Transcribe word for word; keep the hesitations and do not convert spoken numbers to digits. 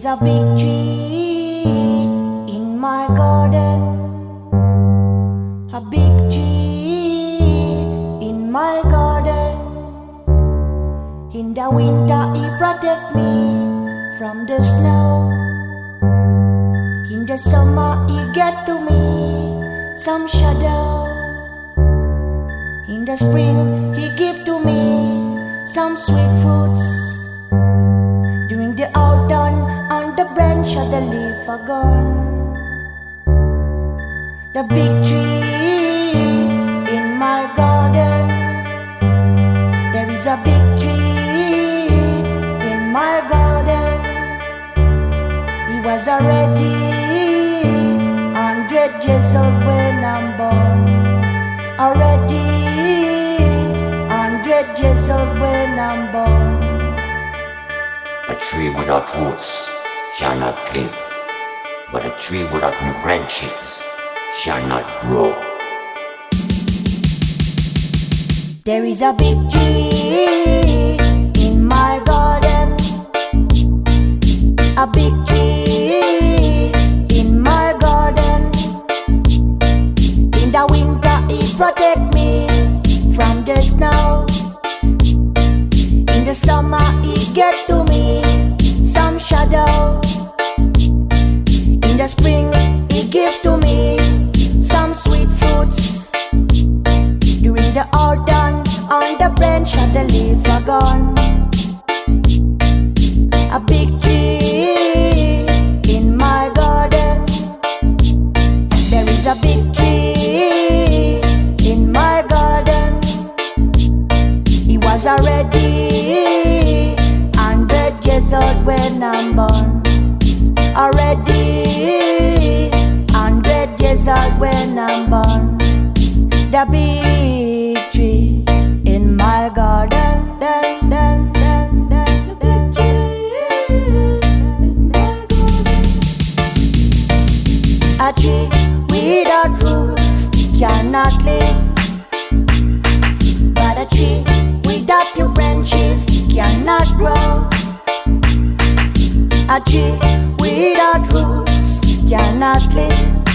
a big tree in my garden, a big tree in my garden. In the winter he protect me from the snow. In the summer he get to me some shadow. In the spring he give to me some sweet fruits. During the autumn on the branch of the leaf are gone. The big tree in my garden, there is a big tree in my garden. He was already hundred years old when I'm born. Already hundred years old when I'm born. A tree without roots shall not live, but a tree without new branches shall not grow. There is a big tree in my garden, a big tree in my garden. In the winter he protect me from the snow. In the summer he get to me some shadow. In the spring he give to me some sweet fruits. During the autumn on the branch of the leaf are gone. A big tree in my garden, there is a big tree in my garden. He was already hundred years old when I'm born. Already hundred years old when I'm born. The big tree in my garden, dun, dun, dun, dun. The big tree in my garden. A tree without roots cannot live, but a tree without new branches cannot grow. A tree without roots cannot live,